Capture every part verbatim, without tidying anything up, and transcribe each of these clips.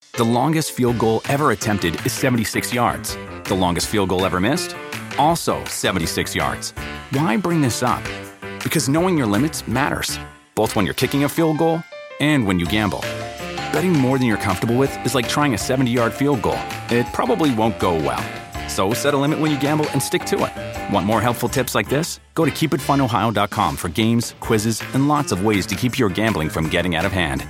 The longest field goal ever attempted is seventy-six yards. The longest field goal ever missed? Also seventy-six yards. Why bring this up? Because knowing your limits matters, both when you're kicking a field goal and when you gamble. Betting more than you're comfortable with is like trying a seventy-yard field goal. It probably won't go well. So set a limit when you gamble and stick to it. Want more helpful tips like this? Go to keep it fun ohio dot com for games, quizzes, and lots of ways to keep your gambling from getting out of hand.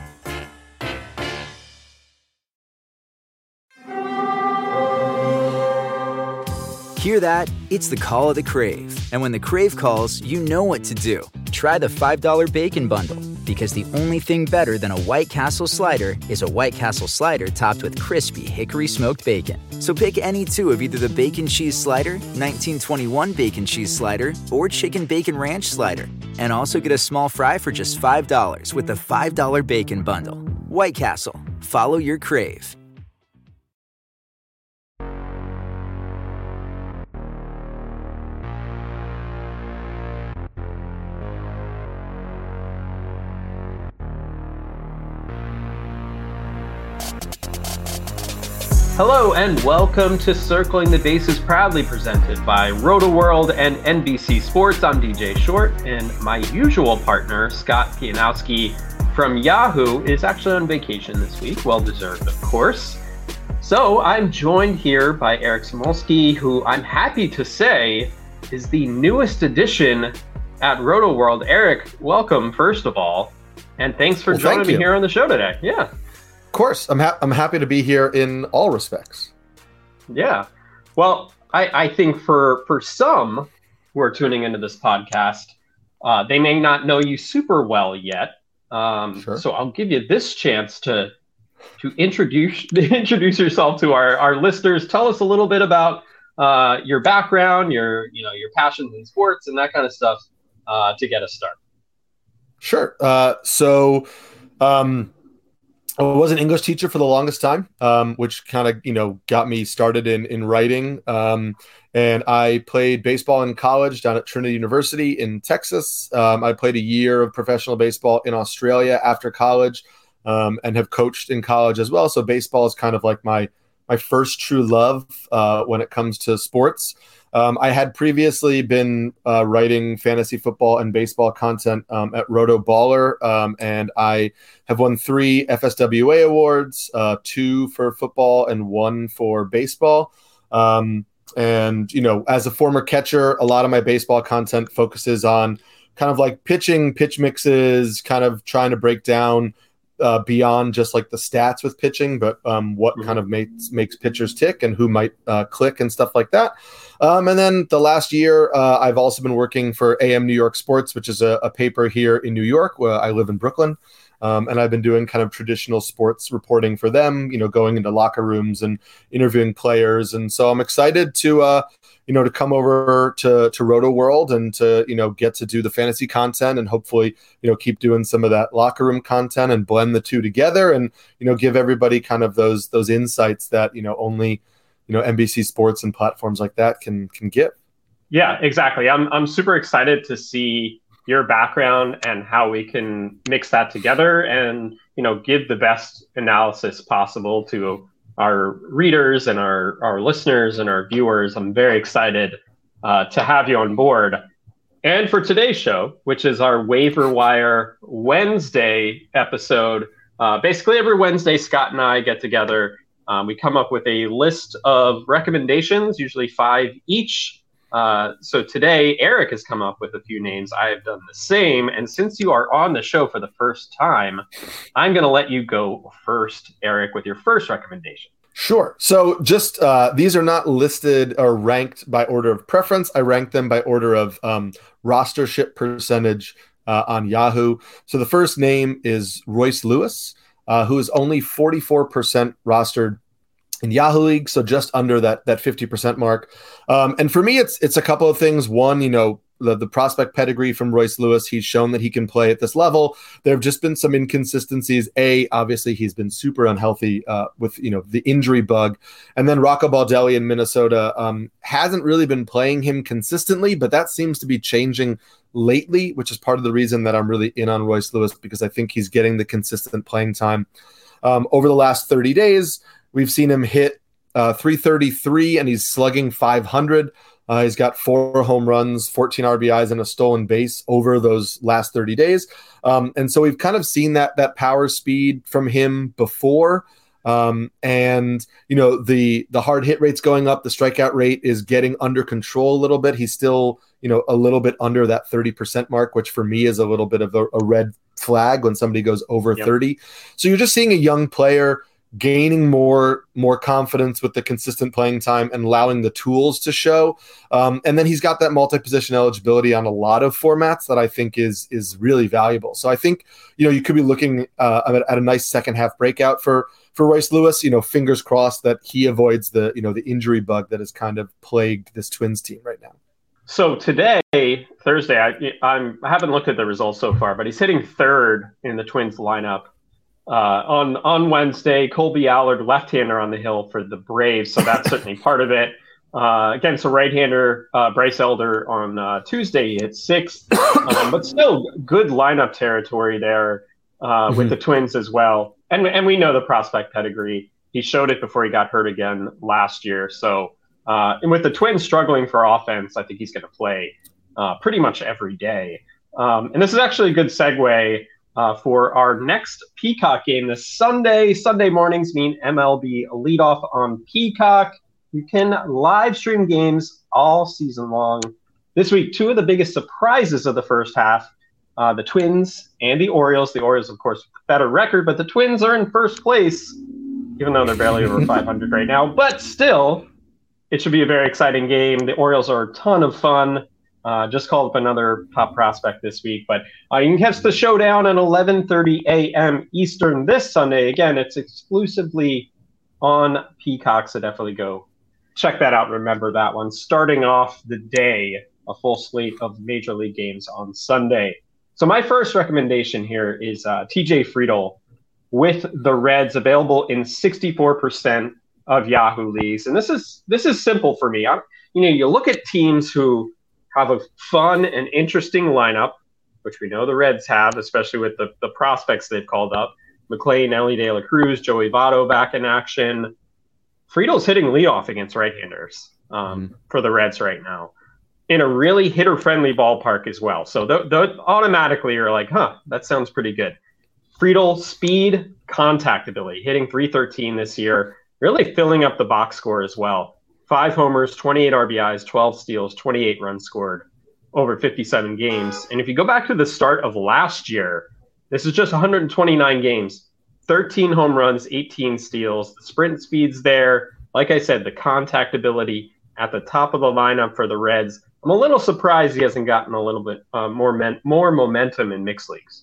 Hear that? It's the call of the Crave. And when the Crave calls, you know what to do. Try the five dollar Bacon Bundle. Because the only thing better than a White Castle slider is a White Castle slider topped with crispy hickory smoked bacon. So pick any two of either the Bacon Cheese Slider, nineteen twenty-one Bacon Cheese Slider, or Chicken Bacon Ranch Slider. And also get a small fry for just five dollars with the five dollar Bacon Bundle. White Castle. Follow your Crave. Hello and welcome to Circling the Bases, proudly presented by RotoWorld and N B C Sports. I'm D J Short, and my usual partner, Scott Pianowski from Yahoo, is actually on vacation this week. Well-deserved, of course. So I'm joined here by Eric Samolsky, who I'm happy to say is the newest addition at RotoWorld. Eric, welcome, first of all, and thanks for well, joining me here on the show today. Yeah. Of course, I'm ha- I'm happy to be here in all respects. Yeah, well, I, I think for for some who are tuning into this podcast, uh, they may not know you super well yet. Um, sure. So I'll give you this chance to to introduce introduce yourself to our, our listeners. Tell us a little bit about uh, your background, your you know your passions in sports, and that kind of stuff uh, to get us started. Sure. Uh, so. Um, I was an English teacher for the longest time, um, which kind of, you know, got me started in, in writing. Um, and I played baseball in college down at Trinity University in Texas. Um, I played a year of professional baseball in Australia after college, um, and have coached in college as well. So baseball is kind of like my, my first true love uh, when it comes to sports. Um, I had previously been uh, writing fantasy football and baseball content um, at Roto Baller, um, and I have won three F S W A awards, uh, two for football and one for baseball. Um, and, you know, as a former catcher, a lot of my baseball content focuses on kind of like pitching, pitch mixes, kind of trying to break down uh, beyond just like the stats with pitching, but um, what mm-hmm. kind of makes, makes pitchers tick and who might uh, click and stuff like that. Um, and then the last year, uh, I've also been working for A M New York Sports, which is a, a paper here in New York, where I live in Brooklyn. Um, and I've been doing kind of traditional sports reporting for them, you know, going into locker rooms and interviewing players. And so I'm excited to, uh, you know, to come over to, to Roto World and to, you know, get to do the fantasy content and hopefully, you know, keep doing some of that locker room content and blend the two together and, you know, give everybody kind of those, those insights that, you know, only, you know, N B C Sports and platforms like that can can give. Yeah, exactly. I'm I'm super excited to see your background and how we can mix that together and, you know, give the best analysis possible to our readers and our, our listeners and our viewers. I'm very excited uh, to have you on board. And for today's show, which is our Waiver Wire Wednesday episode, uh, basically every Wednesday, Scott and I get together. Um, we come up with a list of recommendations, usually five each. Uh, so today, Eric has come up with a few names. I have done the same. And since you are on the show for the first time, I'm going to let you go first, Eric, with your first recommendation. Sure. So just uh, these are not listed or ranked by order of preference. I ranked them by order of um, rostership percentage uh, on Yahoo. So the first name is Royce Lewis, uh, who is only forty-four percent rostered in Yahoo League, so just under that that fifty percent mark. Um, and for me, it's it's a couple of things. One, you know, the, the prospect pedigree from Royce Lewis. He's shown that he can play at this level. There have just been some inconsistencies. A, obviously, he's been super unhealthy uh, with, you know, the injury bug. And then Rocco Baldelli in Minnesota um, hasn't really been playing him consistently, but that seems to be changing lately, which is part of the reason that I'm really in on Royce Lewis, because I think he's getting the consistent playing time. Um, over the last thirty days, we've seen him hit uh, three thirty-three, and he's slugging five hundred. Uh, he's got four home runs, fourteen R B Is, and a stolen base over those last thirty days. Um, and so we've kind of seen that that power speed from him before. Um, and, you know, the the hard hit rate's going up. The strikeout rate is getting under control a little bit. He's still, you know, a little bit under that thirty percent mark, which for me is a little bit of a, a red flag when somebody goes over yep. thirty. So you're just seeing a young player gaining more more confidence with the consistent playing time and allowing the tools to show. Um, and then he's got that multi-position eligibility on a lot of formats that I think is is really valuable. So I think, you know, you could be looking uh, at, at a nice second half breakout for for Royce Lewis. You know, fingers crossed that he avoids the, you know, the injury bug that has kind of plagued this Twins team right now. So today, Thursday, I, I'm, I haven't looked at the results so far, but he's hitting third in the Twins lineup. Uh, on on Wednesday, Colby Allard, left-hander on the hill for the Braves, so that's certainly part of it. Uh, against a right-hander, uh, Bryce Elder on uh, Tuesday, he hit sixth, um, but still good lineup territory there uh, mm-hmm. with the Twins as well. And and we know the prospect pedigree. He showed it before he got hurt again last year. So uh, and with the Twins struggling for offense, I think he's going to play uh, pretty much every day. Um, and this is actually a good segue Uh, for our next Peacock game this Sunday. Sunday mornings mean M L B leadoff on Peacock. You can live stream games all season long. This week, two of the biggest surprises of the first half, uh, the Twins and the Orioles. The Orioles, of course, better record, but the Twins are in first place, even though they're barely over five hundred right now. But still, it should be a very exciting game. The Orioles are a ton of fun. Uh, just called up another top prospect this week, but uh, you can catch the showdown at eleven thirty a.m. Eastern this Sunday. Again, it's exclusively on Peacock, so definitely go check that out. Remember that one. Starting off the day, a full slate of Major League games on Sunday. So my first recommendation here is uh, T J Friedl with the Reds, available in sixty-four percent of Yahoo leagues. And this is this is simple for me. I'm, you know, you look at teams who have a fun and interesting lineup, which we know the Reds have, especially with the, the prospects they've called up. McLean, Ellie De La Cruz, Joey Votto back in action. Friedel's hitting leadoff against right-handers um, mm. for the Reds right now in a really hitter-friendly ballpark as well. So th- th- automatically you're like, huh, that sounds pretty good. Friedl, speed, contact ability, hitting three thirteen this year, really filling up the box score as well. Five homers, twenty-eight R B Is, twelve steals, twenty-eight runs scored over fifty-seven games. And if you go back to the start of last year, this is just one hundred twenty-nine games, thirteen home runs, eighteen steals. The sprint speed's there. Like I said, the contact ability at the top of the lineup for the Reds. I'm a little surprised he hasn't gotten a little bit uh, more men- more momentum in mixed leagues.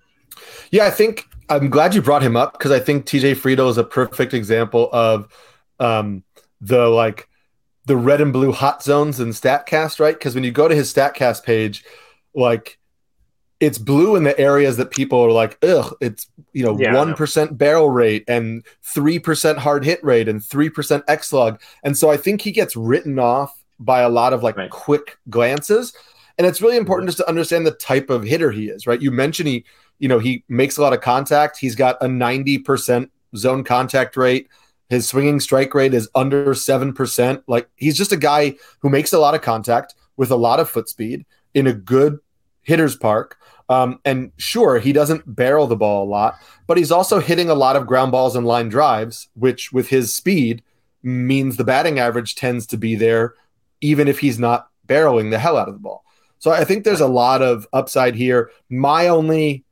Yeah, I think I'm glad you brought him up because I think T J Friedl is a perfect example of um, the like the red and blue hot zones in StatCast, right? Because when you go to his StatCast page, like it's blue in the areas that people are like, ugh, it's, you know, yeah, one percent barrel rate and three percent hard hit rate and three percent X slug. And so I think he gets written off by a lot of like right. quick glances. And it's really important just to understand the type of hitter he is, right? You mentioned he, you know, he makes a lot of contact. He's got a ninety percent zone contact rate. His swinging strike rate is under seven percent. Like he's just a guy who makes a lot of contact with a lot of foot speed in a good hitter's park. Um, and sure, he doesn't barrel the ball a lot, but he's also hitting a lot of ground balls and line drives, which with his speed means the batting average tends to be there, even if he's not barreling the hell out of the ball. So I think there's a lot of upside here. My only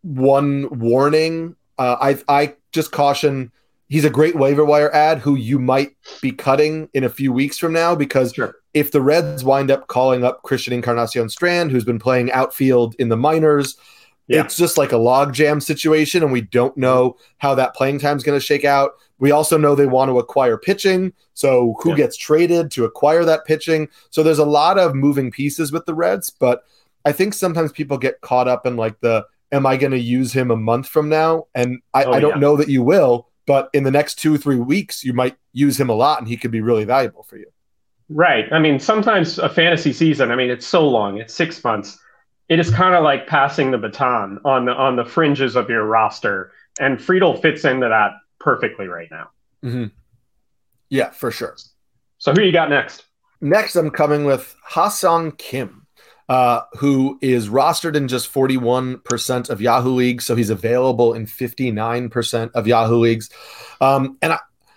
one warning, uh, I, I just caution, he's a great waiver wire ad who you might be cutting in a few weeks from now because sure. if the Reds wind up calling up Christian Encarnacion Strand, who's been playing outfield in the minors, yeah. it's just like a logjam situation, and we don't know how that playing time is going to shake out. We also know they want to acquire pitching, so who yeah. gets traded to acquire that pitching? So there's a lot of moving pieces with the Reds, but I think sometimes people get caught up in like the, am I going to use him a month from now? And I, oh, I don't yeah. know that you will. But in the next two, three weeks, you might use him a lot, and he could be really valuable for you. Right. I mean, sometimes a fantasy season, I mean, it's so long. It's six months. It is kind of like passing the baton on the on the fringes of your roster. And Friedel fits into that perfectly right now. Mm-hmm. Yeah, for sure. So who you got next? Next, I'm coming with Ha-Seong Kim, uh, who is rostered in just forty-one percent of Yahoo leagues. So he's available in fifty-nine percent of Yahoo leagues. Um, and I,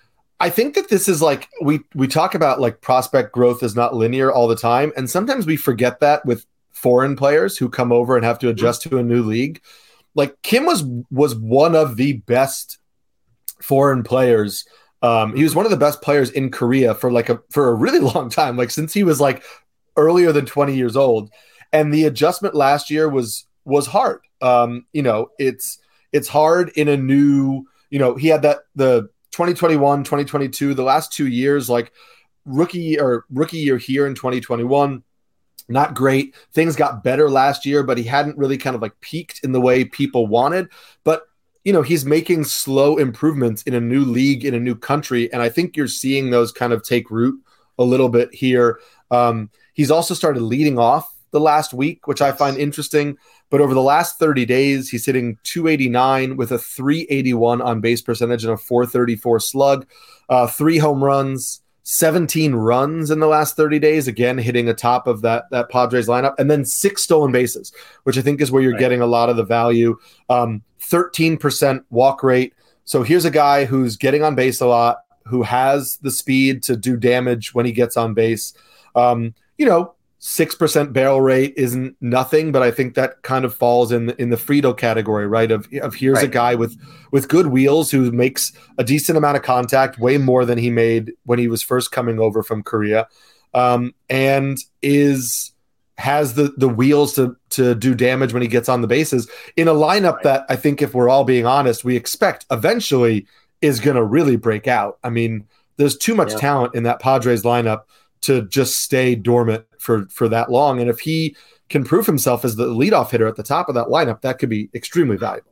I think that this is like, we, we talk about like prospect growth is not linear all the time. And sometimes we forget that with foreign players who come over and have to adjust to a new league. Like Kim was, was one of the best foreign players. Um, he was one of the best players in Korea for like a, for a really long time, like since he was like earlier than twenty years old. And the adjustment last year was, was hard. Um, you know, it's, it's hard in a new, you know, he had that, the twenty twenty-one, twenty twenty-two, the last two years, like rookie or rookie year here in twenty twenty-one, not great. Things got better last year, but he hadn't really kind of like peaked in the way people wanted. But, you know, he's making slow improvements in a new league, in a new country. And I think you're seeing those kind of take root a little bit here. Um, he's also started leading off the last week, which I find interesting. But over the last thirty days, he's hitting two eighty-nine with a three eighty-one on base percentage and a four thirty-four slug, uh, three home runs, seventeen runs in the last thirty days, again, hitting the top of that, that Padres lineup, and then six stolen bases, which I think is where you're right. getting a lot of the value. Um, thirteen percent walk rate. So here's a guy who's getting on base a lot, who has the speed to do damage when he gets on base. Um, you know, six percent barrel rate isn't nothing, but I think that kind of falls in the, in the Friedel category, right? Of, of here's right. a guy with, with good wheels who makes a decent amount of contact, way more than he made when he was first coming over from Korea, um, and is has the the wheels to to do damage when he gets on the bases in a lineup right. that I think, if we're all being honest, we expect eventually is going to really break out. I mean, there's too much yeah. talent in that Padres lineup to just stay dormant for, for that long. And if he can prove himself as the leadoff hitter at the top of that lineup, that could be extremely valuable.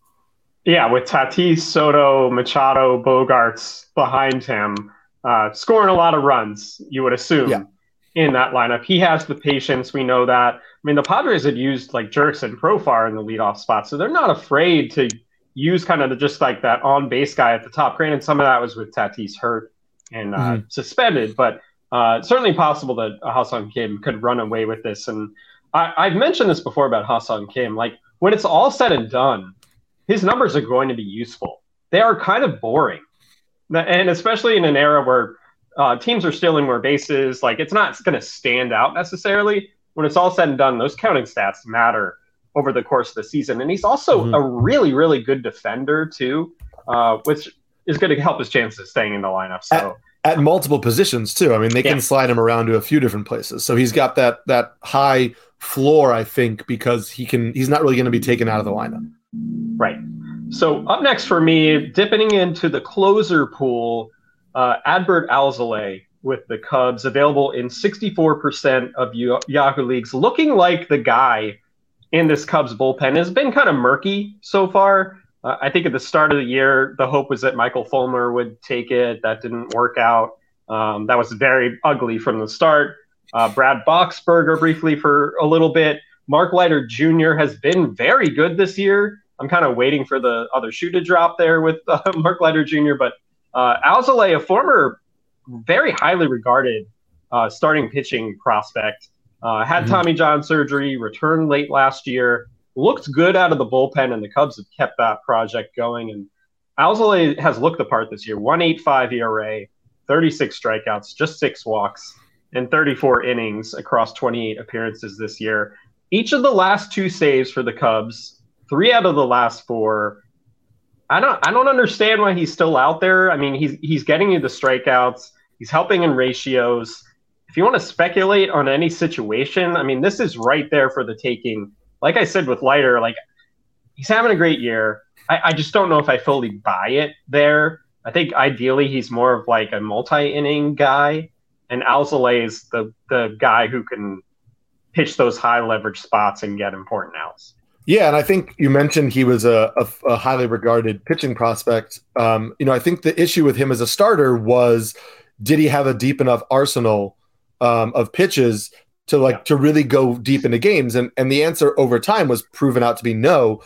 Yeah, with Tatis, Soto, Machado, Bogarts behind him, uh, scoring a lot of runs, you would assume, yeah. in that lineup. He has the patience. We know that. I mean, the Padres had used like Jurickson Profar in the leadoff spot, so they're not afraid to use kind of just like that on-base guy at the top. Granted, some of that was with Tatis hurt and uh, mm-hmm. suspended, but Uh, certainly possible that Ha-Seong Kim could run away with this. And I, I've mentioned this before about Ha-Seong Kim. Like, when it's all said and done, his numbers are going to be useful. They are kind of boring. And especially in an era where uh, teams are stealing more bases, like, it's not going to stand out necessarily. When it's all said and done, those counting stats matter over the course of the season. And he's also mm-hmm. a really, really good defender, too, uh, which is going to help his chances of staying in the lineup. So. At- At multiple positions too. I mean, they can yeah. slide him around to a few different places. So he's got that that high floor, I think, because he can. He's not really going to be taken out of the lineup. Right. So up next for me, dipping into the closer pool, uh, Adbert Alzolay with the Cubs, available in sixty-four percent of Yahoo leagues, looking like the guy in this Cubs bullpen. Has been kind of murky so far. Uh, I think at the start of the year, the hope was that Michael Fulmer would take it. That didn't work out. Um, that was very ugly from the start. Uh, Brad Boxberger briefly for a little bit. Mark Leiter Junior has been very good this year. I'm kind of waiting for the other shoe to drop there with uh, Mark Leiter Junior But uh, Alzolay, a former very highly regarded uh, starting pitching prospect, uh, had mm-hmm. Tommy John surgery, returned late last year. Looked good out of the bullpen, and the Cubs have kept that project going. And Alzolay has looked the part this year. one point eight five E R A, thirty-six strikeouts, just six walks, and thirty-four innings across twenty-eight appearances this year. Each of the last two saves for the Cubs, three out of the last four. I don't I don't understand why he's still out there. I mean, he's he's getting you the strikeouts. He's helping in ratios. If you want to speculate on any situation, I mean, this is right there for the taking. Like I said with Leiter, like, he's having a great year. I, I just don't know if I fully buy it there. I think ideally he's more of like a multi-inning guy, and Alzolay is the the guy who can pitch those high leverage spots and get important outs. Yeah, and I think you mentioned he was a, a, a highly regarded pitching prospect. Um, you know, I think the issue with him as a starter was, did he have a deep enough arsenal um, of pitches to like yeah. to really go deep into games? And and the answer over time was proven out to be no.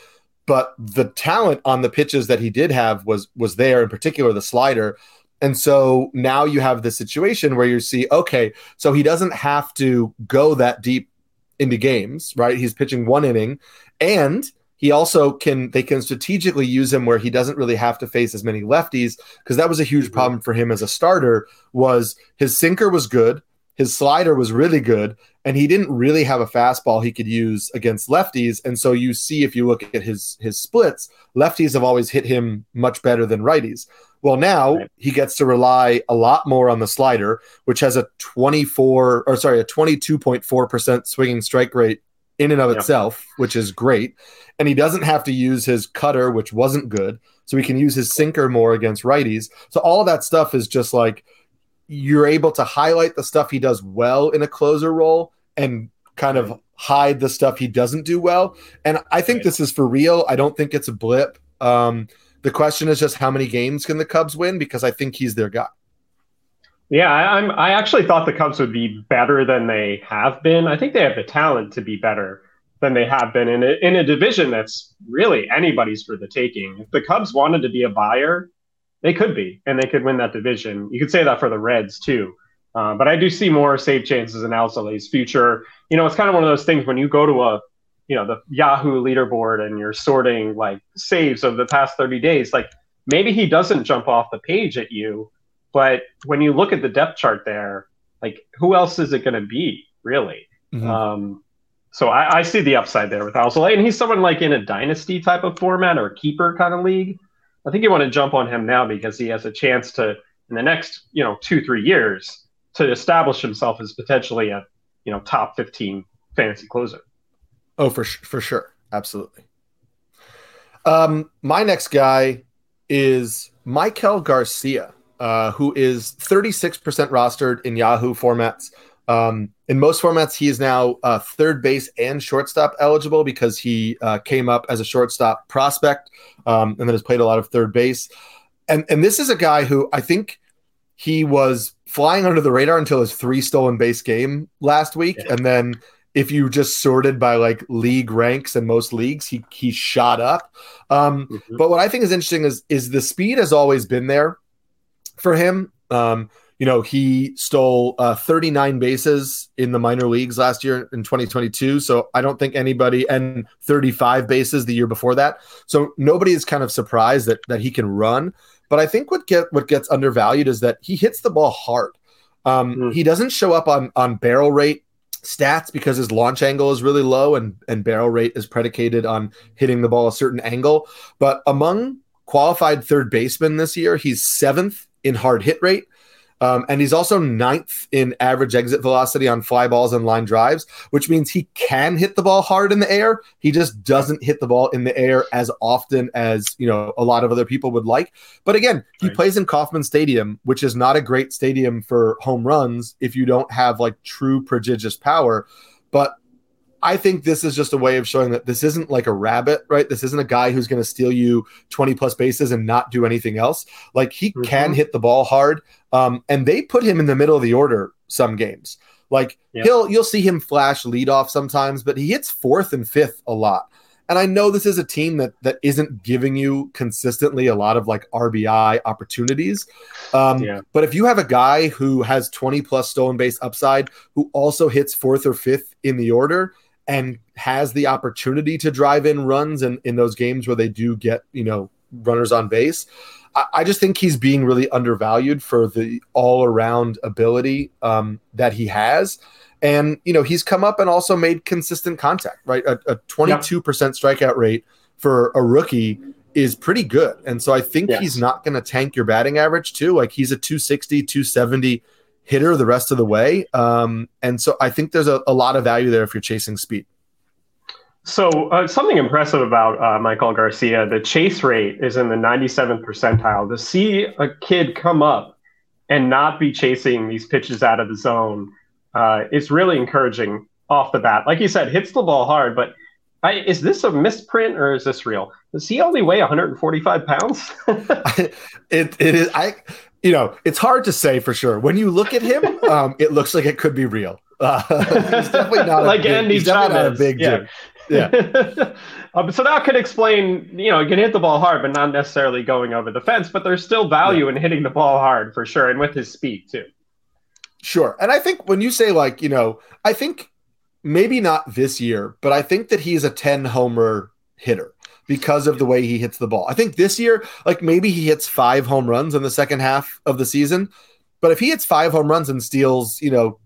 but the talent on the pitches that he did have was was there, in particular the slider. And so now you have this situation where you see, okay, so he doesn't have to go that deep into games, right? He's pitching one inning, and he also can, they can strategically use him where he doesn't really have to face as many lefties, because that was a huge problem for him as a starter. Was his sinker was good, his slider was really good, and he didn't really have a fastball he could use against lefties. And so you see, if you look at his his splits, lefties have always hit him much better than righties. Well, now right. he gets to rely a lot more on the slider, which has a twenty-four or sorry, a twenty-two point four percent swinging strike rate in and of yeah. itself, which is great. And he doesn't have to use his cutter, which wasn't good. So he can use his sinker more against righties. So all of that stuff is just like, you're able to highlight the stuff he does well in a closer role and kind of hide the stuff he doesn't do well. And I think right. this is for real. I don't think it's a blip. Um, the question is just how many games can the Cubs win? Because I think he's their guy. Yeah, I, I'm. I actually thought the Cubs would be better than they have been. I think they have the talent to be better than they have been in a, in a division that's really anybody's for the taking. If the Cubs wanted to be a buyer, they could be, and they could win that division. You could say that for the Reds too. Uh, but I do see more save chances in Alzolay's future. You know, it's kind of one of those things when you go to a, you know, the Yahoo leaderboard and you're sorting like saves of the past thirty days, like maybe he doesn't jump off the page at you, but when you look at the depth chart there, like who else is it going to be really? Mm-hmm. Um, so I, I see the upside there with Alzolay, and he's someone like in a dynasty type of format or a keeper kind of league. I think you want to jump on him now because he has a chance to, in the next, you know, two, three years, to establish himself as potentially a, you know, top fifteen fantasy closer. Oh, for for sure. Absolutely. Um, my next guy is Maikel Garcia, uh, who is thirty-six percent rostered in Yahoo formats. Um, in most formats, he is now uh, third base and shortstop eligible because he uh, came up as a shortstop prospect um, and then has played a lot of third base. And and this is a guy who I think he was flying under the radar until his three stolen base game last week. Yeah. And then if you just sorted by like league ranks in most leagues, he he shot up. Um, mm-hmm. But what I think is interesting is, is the speed has always been there for him. Um, you know, he stole uh, thirty-nine bases in the minor leagues last year in twenty twenty-two. So I don't think anybody, and thirty-five bases the year before that. So nobody is kind of surprised that that he can run. But I think what get what gets undervalued is that he hits the ball hard. Um, mm. He doesn't show up on on barrel rate stats because his launch angle is really low, and, and barrel rate is predicated on hitting the ball a certain angle. But among qualified third basemen this year, he's seventh in hard hit rate. Um, and he's also ninth in average exit velocity on fly balls and line drives, which means he can hit the ball hard in the air. He just doesn't hit the ball in the air as often as, you know, a lot of other people would like. But again, he right. plays in Kauffman Stadium, which is not a great stadium for home runs if you don't have like true prodigious power. But I think this is just a way of showing that this isn't like a rabbit, right? This isn't a guy who's going to steal you twenty plus bases and not do anything else. Like he mm-hmm. can hit the ball hard. Um, and they put him in the middle of the order some games. Like yep. he'll, you'll see him flash leadoff sometimes, but he hits fourth and fifth a lot. And I know this is a team that that isn't giving you consistently a lot of like R B I opportunities. Um, yeah. But if you have a guy who has twenty plus stolen base upside, who also hits fourth or fifth in the order, and has the opportunity to drive in runs in, in those games where they do get, you know, runners on base, I, I just think he's being really undervalued for the all-around ability um, that he has. And, you know, he's come up and also made consistent contact, right? A, a twenty-two percent yeah. strikeout rate for a rookie is pretty good. And so I think yes. he's not going to tank your batting average too. Like he's a two sixty, two seventy hitter the rest of the way. Um, and so I think there's a, a lot of value there if you're chasing speed. So uh, something impressive about uh, Maikel Garcia, the chase rate is in the ninety-seventh percentile. To see a kid come up and not be chasing these pitches out of the zone uh, is really encouraging off the bat. Like you said, hits the ball hard, but I, is this a misprint or is this real? Does he only weigh one hundred forty-five pounds? it, it is. I, you know, it's hard to say for sure. When you look at him, um, it looks like it could be real. Uh, he's definitely not like a big, Andy he's definitely not a big yeah. dude. Yeah. um, so that could explain, you know, you can hit the ball hard, but not necessarily going over the fence. But there's still value yeah. in hitting the ball hard for sure, and with his speed too. Sure. And I think when you say, like, you know, I think maybe not this year, but I think that he's a ten homer hitter because of the way he hits the ball. I think this year, like, maybe he hits five home runs in the second half of the season. But if he hits five home runs and steals, you know,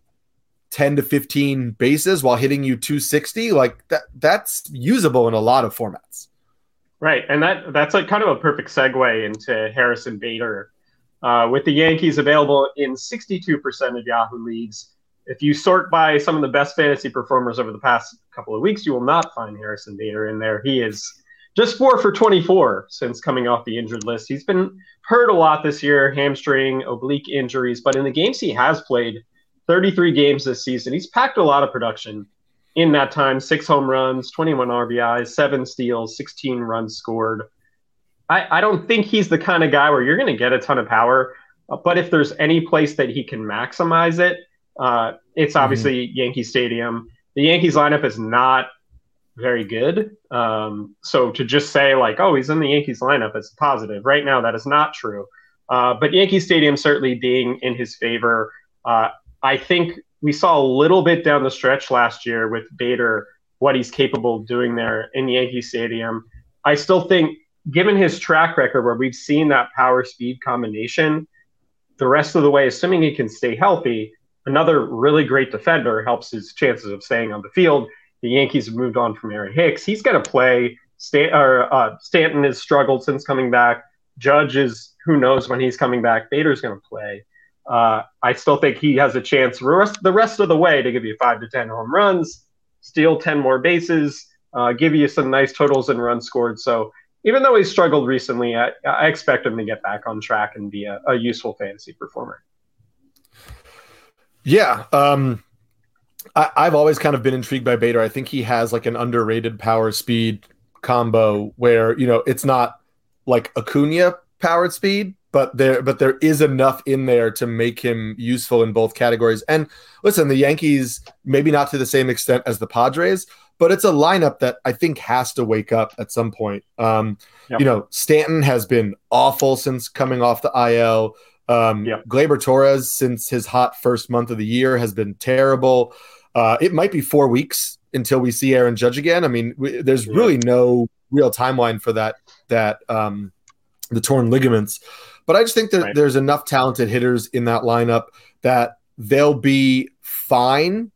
ten to fifteen bases while hitting you two sixty, like that, that's usable in a lot of formats. Right. And that that's like kind of a perfect segue into Harrison Bader. Uh, with the Yankees available in sixty-two percent of Yahoo leagues, if you sort by some of the best fantasy performers over the past couple of weeks, you will not find Harrison Bader in there. He is just four for twenty-four since coming off the injured list. He's been hurt a lot this year, hamstring, oblique injuries, but in the games he has played, thirty-three games this season, he's packed a lot of production in that time. Six home runs, twenty-one R B Is, seven steals, sixteen runs scored. I, I don't think he's the kind of guy where you're going to get a ton of power, uh, but if there's any place that he can maximize it, uh, it's obviously mm-hmm. Yankee Stadium. The Yankees lineup is not very good. Um, so to just say like, oh, he's in the Yankees lineup, it's positive. Right now, that is not true. Uh, but Yankee Stadium certainly being in his favor. Uh, I think we saw a little bit down the stretch last year with Bader, what he's capable of doing there in Yankee Stadium. I still think, given his track record where we've seen that power speed combination, the rest of the way, assuming he can stay healthy, another really great defender helps his chances of staying on the field. The Yankees have moved on from Aaron Hicks. He's going to play. Stan- or, uh, Stanton has struggled since coming back. Judge is, who knows when he's coming back. Bader's going to play. Uh, I still think he has a chance rest, the rest of the way to give you five to ten home runs, steal ten more bases, uh, give you some nice totals and runs scored. So even though he's struggled recently, I, I expect him to get back on track and be a, a useful fantasy performer. Yeah. Um, I, I've always kind of been intrigued by Bader. I think he has like an underrated power speed combo where, you know, it's not like Acuna powered speed, but there, but there is enough in there to make him useful in both categories. And listen, the Yankees, maybe not to the same extent as the Padres, but it's a lineup that I think has to wake up at some point. Um, yep. You know, Stanton has been awful since coming off the I L. Um, yep. Gleyber Torres, since his hot first month of the year, has been terrible. Uh, it might be four weeks until we see Aaron Judge again. I mean, we, there's yeah. really no real timeline for that, that um, the torn ligaments. But I just think that right. there's enough talented hitters in that lineup that they'll be fine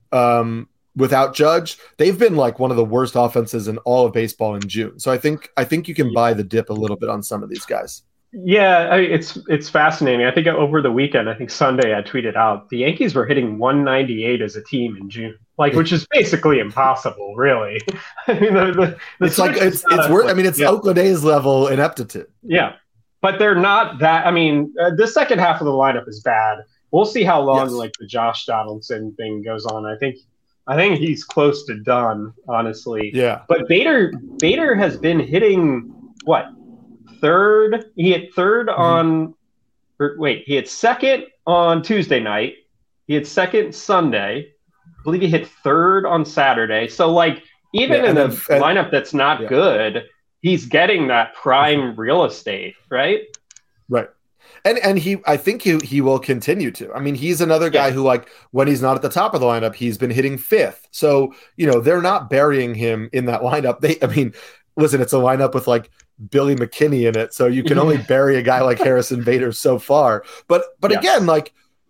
um, without Judge. They've been like one of the worst offenses in all of baseball in June. So I think I think you can buy the dip a little bit on some of these guys. Yeah, I, it's it's fascinating. I think over the weekend, I think Sunday, I tweeted out the Yankees were hitting one ninety-eight as a team in June, like which is basically impossible, really. I mean, the, the, the it's like it's it's worth. I mean, it's yeah. Oakland A's level ineptitude. Yeah, but they're not that. I mean, uh, the second half of the lineup is bad. We'll see how long yes. like the Josh Donaldson thing goes on. I think I think he's close to done, honestly. Yeah. But Bader Bader has been hitting what? Third, he hit third mm-hmm. on, or wait, he hit second on Tuesday night. He hit second Sunday. I believe he hit third on Saturday. So, like, even yeah, in a then, lineup that's not yeah. good, he's getting that prime real estate, right? Right. And and he, I think he he will continue to. I mean, he's another guy yeah. who, like, when he's not at the top of the lineup, he's been hitting fifth. So, you know, they're not burying him in that lineup. They, I mean, listen, it's a lineup with like Billy McKinney in it, so you can only bury a guy like Harrison Bader so far. But but yes. again, like,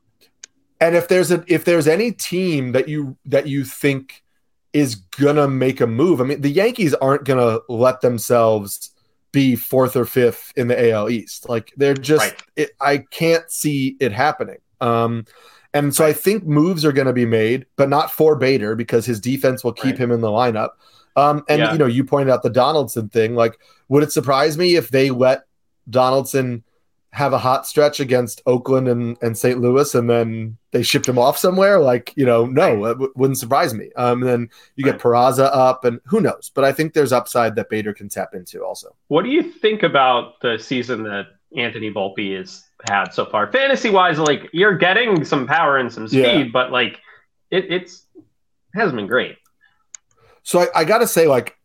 and if there's a if there's any team that you that you think is gonna make a move, I mean, the Yankees aren't gonna let themselves be fourth or fifth in the A L East. Like, they're just, right. it, I can't see it happening. Um, and so I think moves are going to be made, but not for Bader because his defense will keep right. him in the lineup. Um, and, yeah. you know, you pointed out the Donaldson thing. Like, would it surprise me if they let Donaldson have a hot stretch against Oakland and, and Saint Louis and then they shipped him off somewhere? Like, you know, no, it w- wouldn't surprise me. Um, and then you get Peraza up and who knows? But I think there's upside that Bader can tap into also. What do you think about the season that Anthony Volpe has had so far? Fantasy-wise, like, you're getting some power and some speed, yeah. but, like, it, it's it hasn't been great. So I, I got to say, like,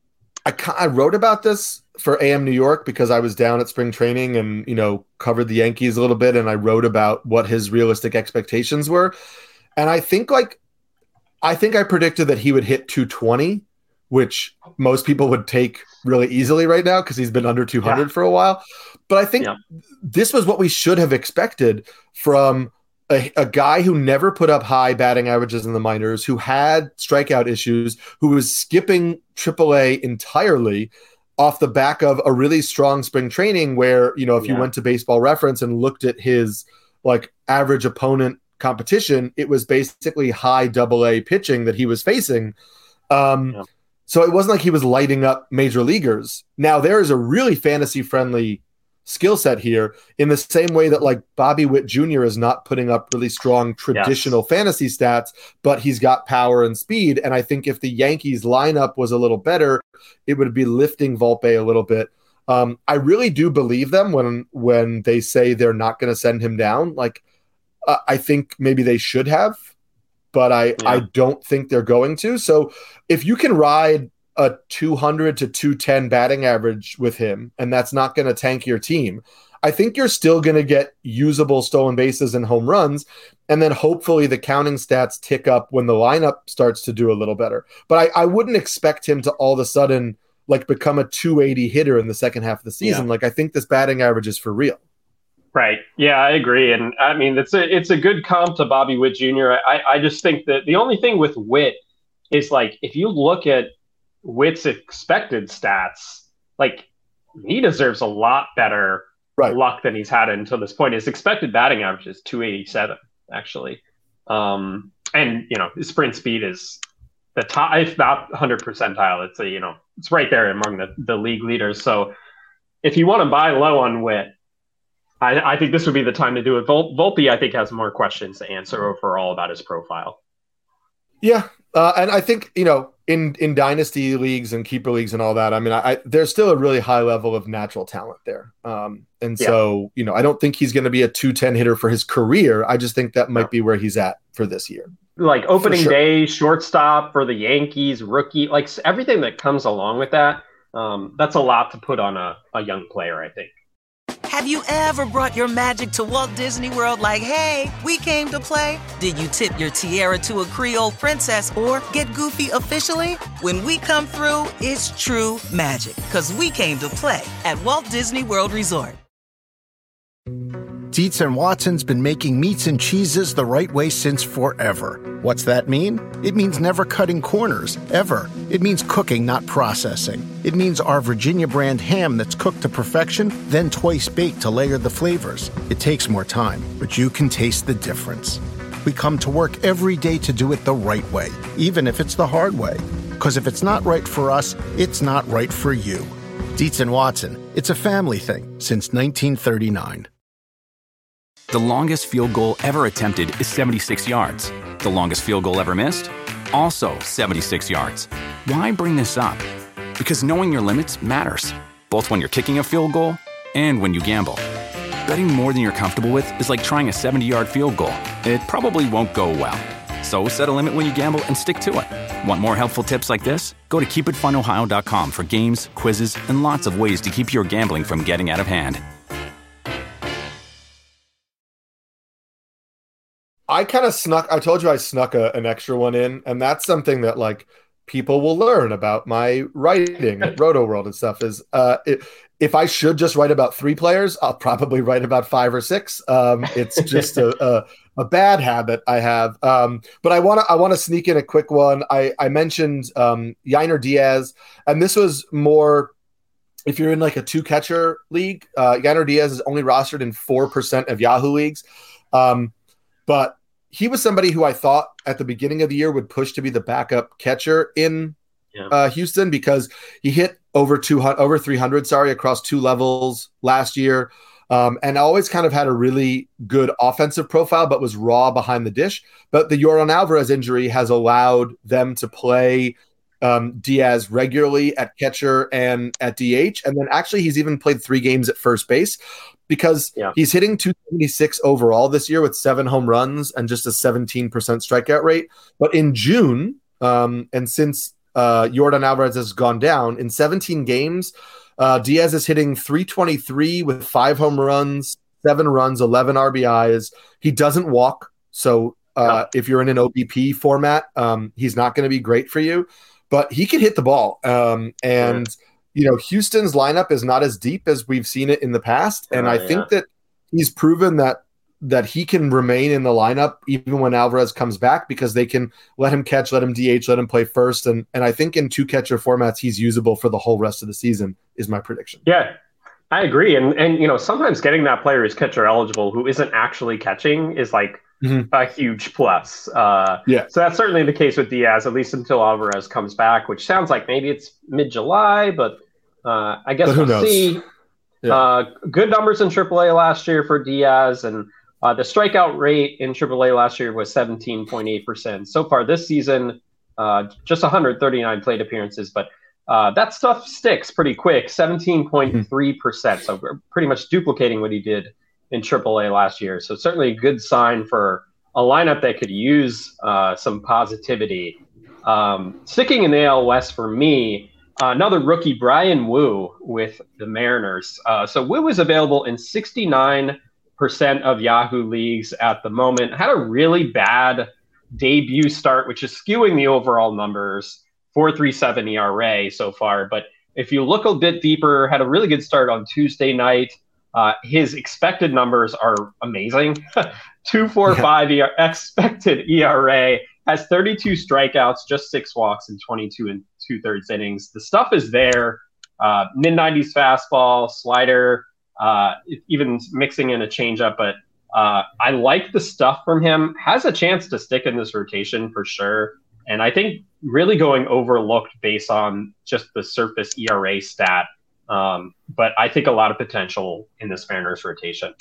I, I wrote about this for A M New York because I was down at spring training and, you know, covered the Yankees a little bit. And I wrote about what his realistic expectations were. And I think like, I think I predicted that he would hit two twenty, which most people would take really easily right now because he's been under two hundred yeah. for a while. But I think yeah. this was what we should have expected from A, a guy who never put up high batting averages in the minors, who had strikeout issues, who was skipping triple A entirely off the back of a really strong spring training where, you know, if yeah. you went to Baseball Reference and looked at his like average opponent competition, it was basically high double A pitching that he was facing. Um, yeah. So it wasn't like he was lighting up major leaguers. Now there is a really fantasy friendly skill set here in the same way that like Bobby Witt Junior is not putting up really strong traditional yes. fantasy stats, but he's got power and speed. And I think if the Yankees lineup was a little better, it would be lifting Volpe a little bit. Um, I really do believe them when, when they say they're not going to send him down. Like uh, I think maybe they should have, but I, yeah. I don't think they're going to. So if you can ride a two hundred to two ten batting average with him, and that's not going to tank your team, I think you're still going to get usable stolen bases and home runs. And then hopefully the counting stats tick up when the lineup starts to do a little better. But I, I wouldn't expect him to all of a sudden like become a two eighty hitter in the second half of the season. Yeah. Like I think this batting average is for real. Right. Yeah, I agree. And I mean, it's a, it's a good comp to Bobby Witt Junior I, I just think that the only thing with Witt is like, if you look at Witt's expected stats, like he deserves a lot better right. luck than he's had until this point. His expected batting average is two eighty-seven, actually. Um, and, you know, his sprint speed is the top, if not one hundred percentile. It's a, you know, it's right there among the, the league leaders. So if you want to buy low on Witt, I, I think this would be the time to do it. Vol- Volpe, I think, has more questions to answer overall about his profile. Yeah. Uh, and I think, you know, in, in dynasty leagues and keeper leagues and all that, I mean, I, I there's still a really high level of natural talent there. Um, and yeah. so, you know, I don't think he's going to be a two ten hitter for his career. I just think that might no. be where he's at for this year. Like opening sure. day, shortstop for the Yankees, rookie, like everything that comes along with that. Um, that's a lot to put on a, a young player, I think. Have you ever brought your magic to Walt Disney World like, hey, we came to play? Did you tip your tiara to a Creole princess or get goofy officially? When we come through, it's true magic, because we came to play at Walt Disney World Resort. Dietz and Watson's been making meats and cheeses the right way since forever. What's that mean? It means never cutting corners, ever. It means cooking, not processing. It means our Virginia brand ham that's cooked to perfection, then twice baked to layer the flavors. It takes more time, but you can taste the difference. We come to work every day to do it the right way, even if it's the hard way. Because if it's not right for us, it's not right for you. Dietz and Watson, it's a family thing since nineteen thirty-nine. The longest field goal ever attempted is seventy-six yards. The longest field goal ever missed? Also seventy-six yards. Why bring this up? Because knowing your limits matters, both when you're kicking a field goal and when you gamble. Betting more than you're comfortable with is like trying a seventy-yard field goal. It probably won't go well. So set a limit when you gamble and stick to it. Want more helpful tips like this? Go to keep it fun ohio dot com for games, quizzes, and lots of ways to keep your gambling from getting out of hand. I kind of snuck, I told you I snuck a, an extra one in, and that's something that like people will learn about my writing at Roto World and stuff is uh, it, if I should just write about three players, I'll probably write about five or six. Um, it's just a, a, a bad habit I have. Um, but I want to I want to sneak in a quick one. I, I mentioned um, Yainer Diaz, and this was more if you're in like a two catcher league. Uh, Yainer Diaz is only rostered in four percent of Yahoo leagues. Um, but he was somebody who I thought at the beginning of the year would push to be the backup catcher in yeah. uh, Houston because he hit over two hundred, over three hundred, sorry, across two levels last year, um, and always kind of had a really good offensive profile, but was raw behind the dish. But the Yordan Alvarez injury has allowed them to play um, Diaz regularly at catcher and at D H, and then actually he's even played three games at first base. Because yeah. he's hitting two seventy-six overall this year with seven home runs and just a seventeen percent strikeout rate. But in June, um, and since uh, Yordan Alvarez has gone down. In seventeen games, uh, Diaz is hitting three twenty-three with five home runs, seven runs, eleven R B Is. He doesn't walk. So uh, no. if you're in an O B P format, um, he's not going to be great for you. But he can hit the ball. Um, and, yeah. you know, Houston's lineup is not as deep as we've seen it in the past. And oh, I yeah. think that he's proven that that he can remain in the lineup even when Alvarez comes back because they can let him catch, let him D H, let him play first. And and I think in two catcher formats, he's usable for the whole rest of the season is my prediction. Yeah, I agree. And, and you know, sometimes getting that player who's catcher eligible who isn't actually catching is like mm-hmm. a huge plus. Uh, yeah. So that's certainly the case with Diaz, at least until Alvarez comes back, which sounds like maybe it's mid-July, but uh, I guess we'll knows? see. Yeah. Uh, good numbers in triple A last year for Diaz, and Uh, the strikeout rate in triple A last year was seventeen point eight percent. So far this season, uh, just one hundred thirty-nine plate appearances, but uh, that stuff sticks pretty quick, seventeen point three percent. So we're pretty much duplicating what he did in triple A last year. So certainly a good sign for a lineup that could use uh, some positivity. Um, sticking in the A L West for me, uh, another rookie, Brian Wu with the Mariners. Uh, so Wu is available in sixty-nine percent of Yahoo leagues at the moment. Had a really bad debut start, which is skewing the overall numbers. four point three seven E R A so far. But if you look a bit deeper, had a really good start on Tuesday night. Uh, his expected numbers are amazing. two point four five yeah. expected E R A, has thirty-two strikeouts, just six walks in twenty-two and two-thirds innings. The stuff is there. Uh, mid nineties fastball, slider, Uh, even mixing in a changeup, but uh, I like the stuff from him. Has a chance to stick in this rotation for sure, and I think really going overlooked based on just the surface E R A stat. Um, but I think a lot of potential in this Mariners rotation.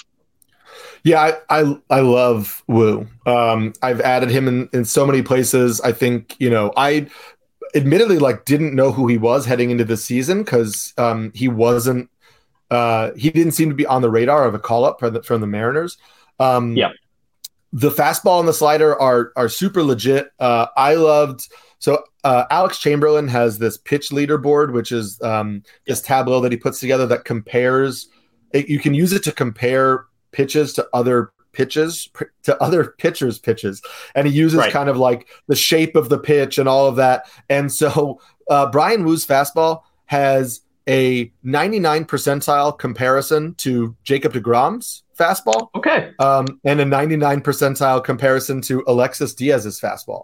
Yeah, I I, I love Wu. Um, I've added him in, in so many places. I think you know I admittedly like didn't know who he was heading into the season because um, he wasn't. Uh, he didn't seem to be on the radar of a call-up from the, from the Mariners. Um, yeah. The fastball and the slider are are super legit. Uh, I loved – so uh, Alex Chamberlain has this pitch leaderboard, which is um, this tableau that he puts together that compares – you can use it to compare pitches to other pitches, to other pitchers' pitches. And he uses right. kind of like the shape of the pitch and all of that. And so uh, Brian Wu's fastball has – a ninety-nine percentile comparison to Jacob deGrom's fastball. Okay. Um, and a ninety-nine percentile comparison to Alexis Diaz's fastball.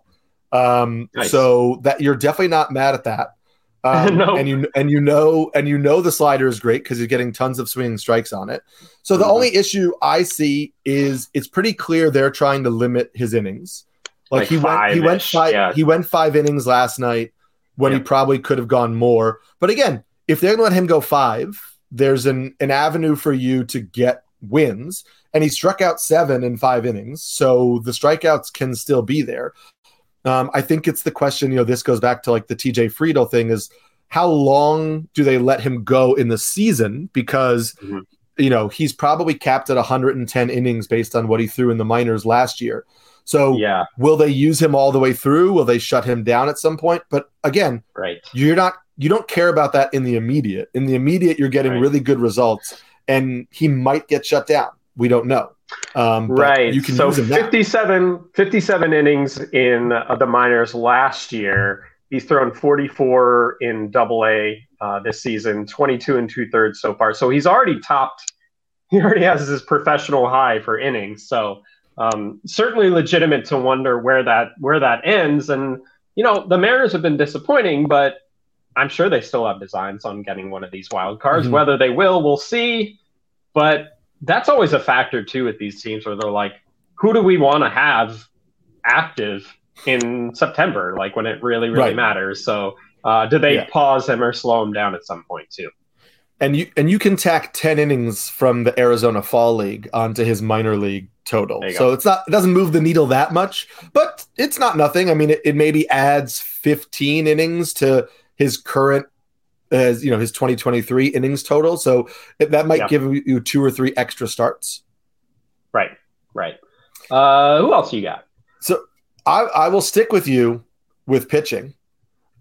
Um, nice. So that you're definitely not mad at that. Um, no. And you and you know and you know the slider is great because you're getting tons of swinging strikes on it. So the mm-hmm. only issue I see is it's pretty clear they're trying to limit his innings. Like, like he went he went five yeah. he went five innings last night when yeah. he probably could have gone more. But again, if they're going to let him go five, there's an, an avenue for you to get wins. And he struck out seven in five innings. So the strikeouts can still be there. Um, I think it's the question, you know, this goes back to like the T J Friedl thing is how long do they let him go in the season? Because, mm-hmm. you know, he's probably capped at one hundred ten innings based on what he threw in the minors last year. So yeah. will they use him all the way through? Will they shut him down at some point? But again, right. you're not, You don't care about that in the immediate. In the immediate, you're getting right. really good results, and he might get shut down. We don't know. Um, right. You can so use him fifty-seven, fifty-seven innings in uh, the minors last year. He's thrown forty-four in Double A uh, this season, twenty-two and two thirds so far. So he's already topped. He already has his professional high for innings. So um, certainly legitimate to wonder where that where that ends. And you know the Mariners have been disappointing, but I'm sure they still have designs on getting one of these wild cards. Mm-hmm. Whether they will, we'll see. But that's always a factor, too, with these teams where they're like, who do we want to have active in September, like when it really, really right. matters? So uh, do they yeah. pause him or slow him down at some point, too? And you and you can tack ten innings from the Arizona Fall League onto his minor league total. So go. it's not it doesn't move the needle that much, but it's not nothing. I mean, it, it maybe adds fifteen innings to his current, as you know, his twenty twenty-three innings total. So it, that might yeah. give you two or three extra starts. Right, right. Uh, who else you got? So I, I will stick with you with pitching.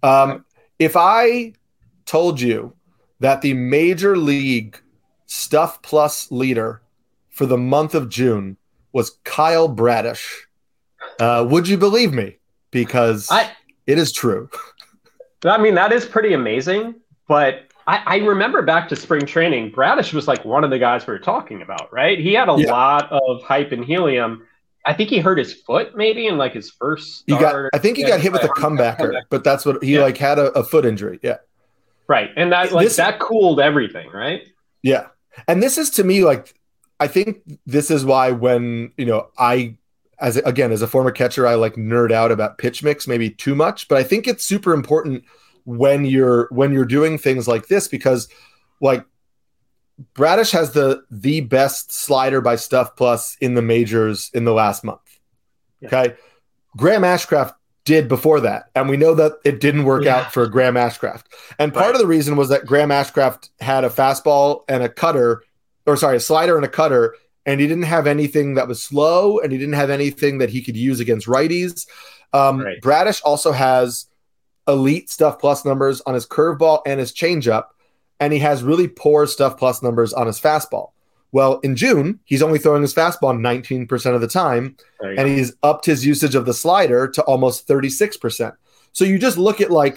Um, if I told you that the major league stuff plus leader for the month of June was Kyle Bradish, uh, would you believe me? Because I, it is true. I mean, that is pretty amazing. But I, I remember back to spring training, Bradish was like one of the guys we were talking about, right? He had a yeah. lot of hype and helium. I think he hurt his foot maybe in like his first start. He got, I think he got hit with a comebacker, comeback. but that's what he yeah. like had a, a foot injury. Yeah. Right. And that like this, that cooled everything, right? Yeah. And this is to me, like, I think this is why when, you know, I, as again, as a former catcher, I like nerd out about pitch mix, maybe too much, but I think it's super important when you're, when you're doing things like this, because like Bradish has the, the best slider by Stuff Plus in the majors in the last month. Yeah. Okay. Graham Ashcraft did before that. And we know that it didn't work yeah. out for Graham Ashcraft. And part right. of the reason was that Graham Ashcraft had a fastball and a cutter, or sorry, a slider and a cutter, and he didn't have anything that was slow, and he didn't have anything that he could use against righties. Um, right. Bradish also has elite Stuff Plus numbers on his curveball and his changeup, and he has really poor Stuff Plus numbers on his fastball. Well, in June, he's only throwing his fastball nineteen percent of the time, and go. he's upped his usage of the slider to almost thirty-six percent. So you just look at, like,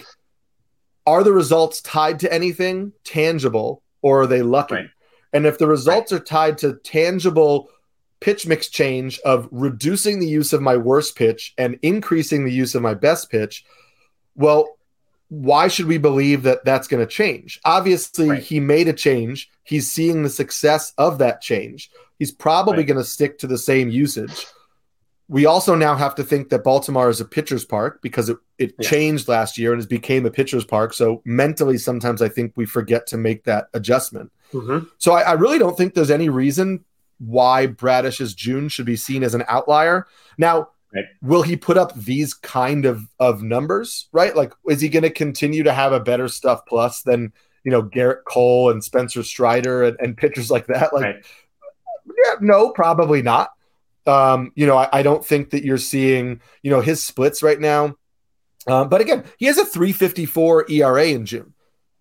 are the results tied to anything tangible, or are they lucky? Right. And if the results right. are tied to tangible pitch mix change of reducing the use of my worst pitch and increasing the use of my best pitch, well, why should we believe that that's going to change? Obviously, right. he made a change. He's seeing the success of that change. He's probably right. going to stick to the same usage. We also now have to think that Baltimore is a pitcher's park because it, it yeah. changed last year and it became a pitcher's park. So mentally, sometimes I think we forget to make that adjustment. Mm-hmm. So I, I really don't think there's any reason why Bradish's June should be seen as an outlier. Now, right. will he put up these kind of, of numbers, right? Like, is he going to continue to have a better Stuff Plus than, you know, Garrett Cole and Spencer Strider and, and pitchers like that? Like, right. yeah, no, probably not. Um, you know, I, I don't think that you're seeing, you know, his splits right now. Um, but again, he has a three fifty-four E R A in June.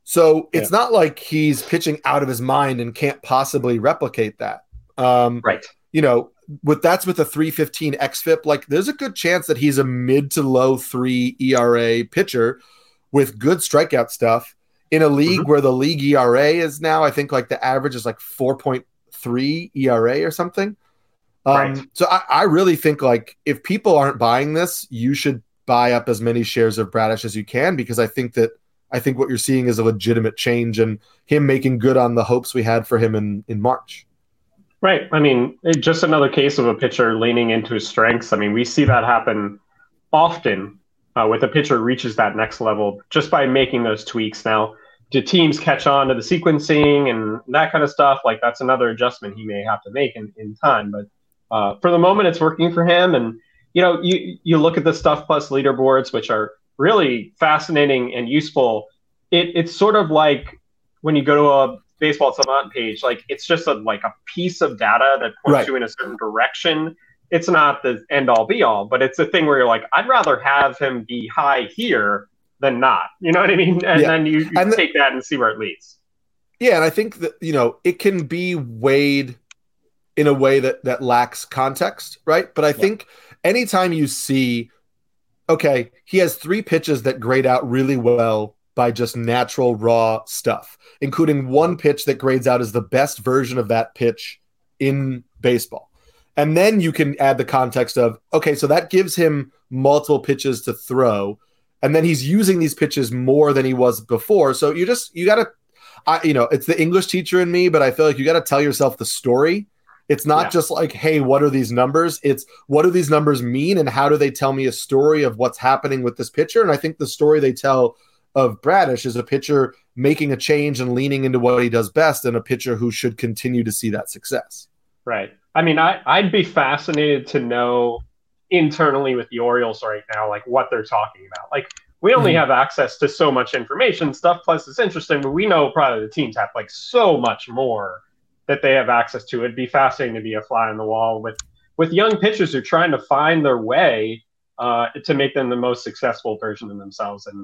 So it's yeah. not like he's pitching out of his mind and can't possibly replicate that. Um, right. You know, with that's with a three fifteen X F I P, like there's a good chance that he's a mid to low three E R A pitcher with good strikeout stuff in a league mm-hmm. where the league E R A is now, I think like the average is like four point three E R A or something. Um, right. So I, I really think like if people aren't buying this, you should buy up as many shares of Bradish as you can, because I think that I think what you're seeing is a legitimate change and him making good on the hopes we had for him in, in March. Right. I mean, it, just another case of a pitcher leaning into his strengths. I mean, we see that happen often uh, with a pitcher reaches that next level just by making those tweaks. Now, do teams catch on to the sequencing and that kind of stuff? Like that's another adjustment he may have to make in, in time. But uh, for the moment, it's working for him. And, you know, you, you look at the Stuff Plus leaderboards, which are really fascinating and useful. It, it's sort of like when you go to a Baseball Savant page, like it's just a, like a piece of data that points right. you in a certain direction. It's not the end all be all, but it's a thing where you're like, I'd rather have him be high here than not. You know what I mean? And yeah. then you, you and take the, that and see where it leads. Yeah. And I think that, you know, it can be weighed in a way that, that lacks context. Right. But I yeah. think anytime you see, okay, he has three pitches that grade out really well by just natural raw stuff, including one pitch that grades out as the best version of that pitch in baseball. And then you can add the context of, okay, so that gives him multiple pitches to throw. And then he's using these pitches more than he was before. So you just, you got to, I, you know, it's the English teacher in me, but I feel like you got to tell yourself the story. It's not yeah. just like, hey, what are these numbers? It's what do these numbers mean? And how do they tell me a story of what's happening with this pitcher? And I think the story they tell of Bradish is a pitcher making a change and leaning into what he does best, and a pitcher who should continue to see that success. Right. I mean, I, I'd be fascinated to know internally with the Orioles right now, like what they're talking about. Like we only mm-hmm. have access to so much information. Stuff Plus is interesting, but we know probably the teams have like so much more that they have access to. It'd be fascinating to be a fly on the wall with, with young pitchers who are trying to find their way uh, to make them the most successful version of themselves. And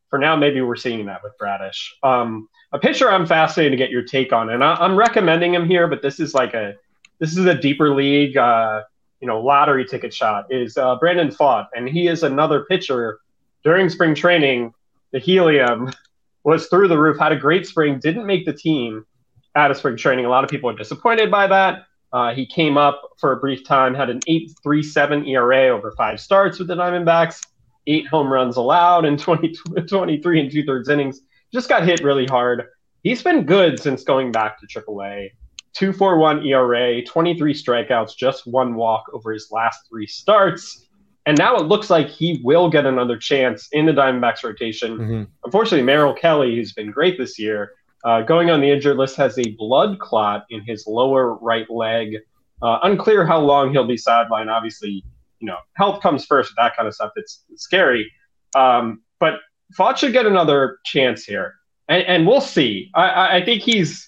for now, maybe we're seeing that with Bradish. Um, a pitcher I'm fascinated to get your take on, and I, I'm recommending him here, but this is like a this is a deeper league, uh, you know, lottery ticket shot. Is uh, Brandon Pfaadt, and he is another pitcher. During spring training, the helium was through the roof. Had a great spring, didn't make the team out of spring training. A lot of people are disappointed by that. Uh, he came up for a brief time, had an eight point three seven E R A over five starts with the Diamondbacks. Eight home runs allowed in twenty, twenty-three and two-thirds innings. Just got hit really hard. He's been good since going back to triple A. two point four one E R A, twenty-three strikeouts, just one walk over his last three starts. And now it looks like he will get another chance in the Diamondbacks rotation. Mm-hmm. Unfortunately, Merrill Kelly, who's been great this year, uh, going on the injured list, has a blood clot in his lower right leg. Uh, unclear how long he'll be sidelined. Obviously, you know, health comes first with that kind of stuff. It's, it's scary. Um, but Pfaadt should get another chance here. And, and we'll see. I, I think he's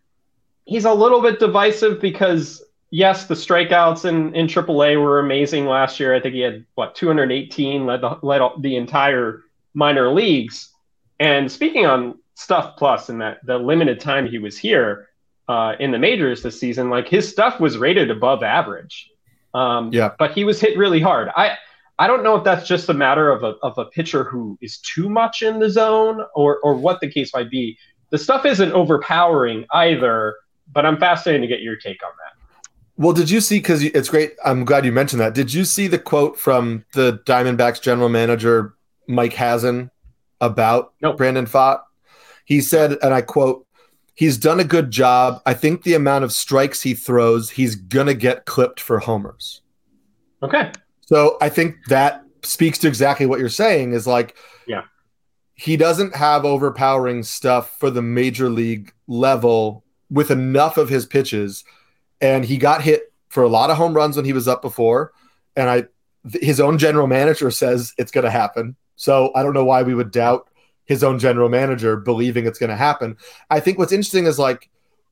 he's a little bit divisive because, yes, the strikeouts in, in triple A were amazing last year. I think he had, what, two hundred eighteen, led the, led the entire minor leagues. And speaking on Stuff Plus and that the limited time he was here uh, in the majors this season, like his stuff was rated above average. Um, yeah, but he was hit really hard. I, I don't know if that's just a matter of a of a pitcher who is too much in the zone or or what the case might be. The stuff isn't overpowering either, but I'm fascinated to get your take on that. Well, did you see, because it's great, I'm glad you mentioned that. Did you see the quote from the Diamondbacks general manager, Mike Hazen, about nope. Brandon Pfaadt? He said, and I quote, "He's done a good job. I think the amount of strikes he throws, he's going to get clipped for homers." Okay. So I think that speaks to exactly what you're saying is like, yeah, he doesn't have overpowering stuff for the major league level with enough of his pitches. And he got hit for a lot of home runs when he was up before. And I, th- his own general manager says it's going to happen. So I don't know why we would doubt his own general manager believing it's going to happen. I think what's interesting is like,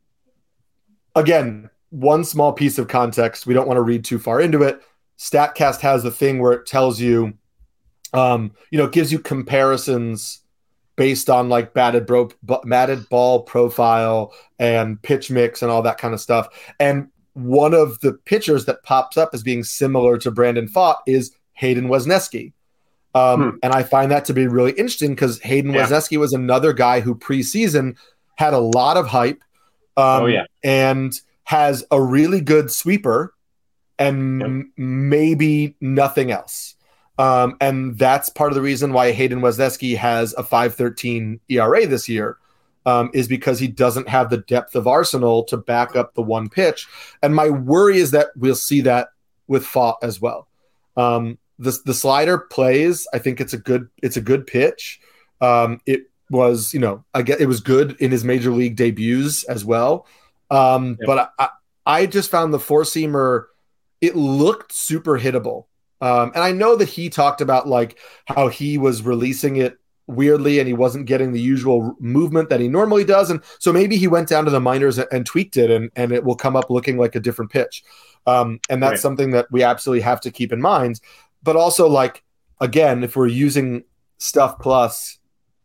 again, one small piece of context. We don't want to read too far into it. StatCast has the thing where it tells you, um, you know, it gives you comparisons based on like batted, bro- batted ball profile and pitch mix and all that kind of stuff. And one of the pitchers that pops up as being similar to Brandon Pfaadt is Hayden Wesneski. Um, hmm. And I find that to be really interesting because Hayden yeah. Wesneski was another guy who preseason had a lot of hype um, oh, yeah. and has a really good sweeper and yep. m- maybe nothing else. Um, and that's part of the reason why Hayden Wesneski has a five thirteen E R A this year um, is because he doesn't have the depth of arsenal to back up the one pitch. And my worry is that we'll see that with Pfaadt as well. Um, the, the slider plays. I think it's a good, it's a good pitch. Um, it was, you know, I get, it was good in his major league debuts as well. Um, yep. But I, I just found the four seamer, it looked super hittable. Um, and I know that he talked about like how he was releasing it weirdly and he wasn't getting the usual movement that he normally does. And so maybe he went down to the minors and, and tweaked it and, and it will come up looking like a different pitch. Um, and that's right. something that we absolutely have to keep in mind. But also like, again, if we're using Stuff Plus,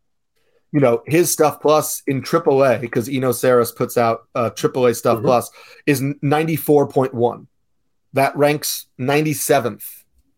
you know, his Stuff Plus in triple A, because Eno Saris puts out uh, triple A Stuff mm-hmm. Plus, is ninety-four point one. That ranks ninety-seventh.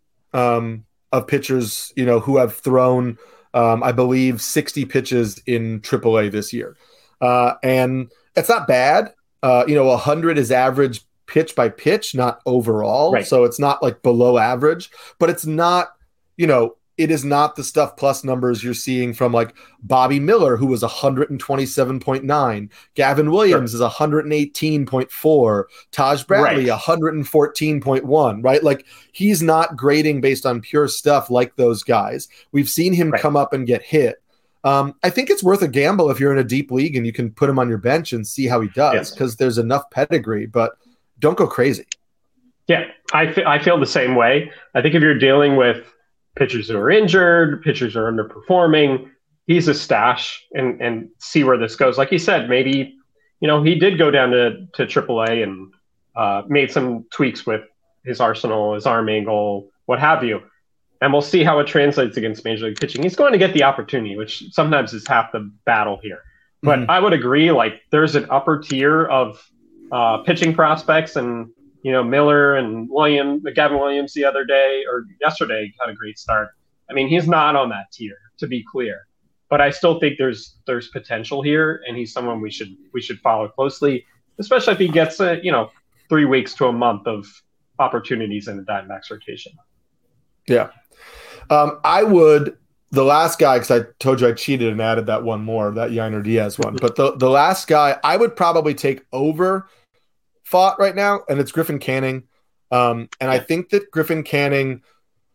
Um, of pitchers, you know, who have thrown, um, I believe, sixty pitches in triple A this year. Uh, and it's not bad. Uh, you know, one hundred is average pitch by pitch, not overall. Right. So it's not like below average, but it's not, you know, it is not the Stuff Plus numbers you're seeing from like Bobby Miller, who was one twenty-seven point nine. Gavin Williams sure. is one eighteen point four. Taj Bradley, right. one fourteen point one, right? Like he's not grading based on pure stuff like those guys. We've seen him right. come up and get hit. Um, I think it's worth a gamble if you're in a deep league and you can put him on your bench and see how he does because yes. there's enough pedigree, but don't go crazy. Yeah, I, f- I feel the same way. I think if you're dealing with pitchers who are injured, pitchers who are underperforming, he's a stash and, and see where this goes. Like you said, maybe, you know, he did go down to, to triple A and uh, made some tweaks with his arsenal, his arm angle, what have you. and we'll see how it translates against Major League pitching. He's going to get the opportunity, which sometimes is half the battle here. But mm-hmm. I would agree, like, there's an upper tier of uh, pitching prospects, and, you know, Miller and William, Gavin Williams the other day or yesterday had a great start. I mean, he's not on that tier, to be clear. But I still think there's there's potential here, and he's someone we should we should follow closely, especially if he gets a, you know, three weeks to a month of opportunities in the Diamondbacks rotation. Yeah, um, I would. The last guy, because I told you I cheated and added that one more, that Yainer Diaz one. But the the last guy I would probably take over Pfaadt right now, and it's Griffin Canning. Um, and I think that Griffin Canning,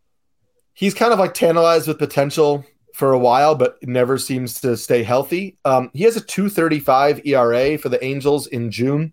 he's kind of like tantalized with potential for a while, but never seems to stay healthy. Um, he has a two thirty-five E R A for the Angels in June.